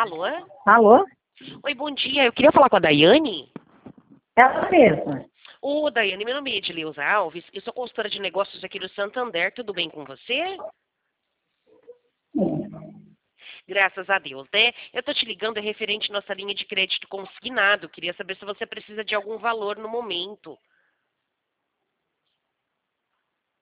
Alô? Alô? Oi, bom dia. Eu queria falar com a Daiane. Ela mesma. Ô, Daiane, meu nome é Edileuza Alves. Eu sou consultora de negócios aqui do Santander. Tudo bem com você? Graças a Deus, né? Eu tô te ligando referente à nossa linha de crédito consignado. Queria saber se você precisa de algum valor no momento.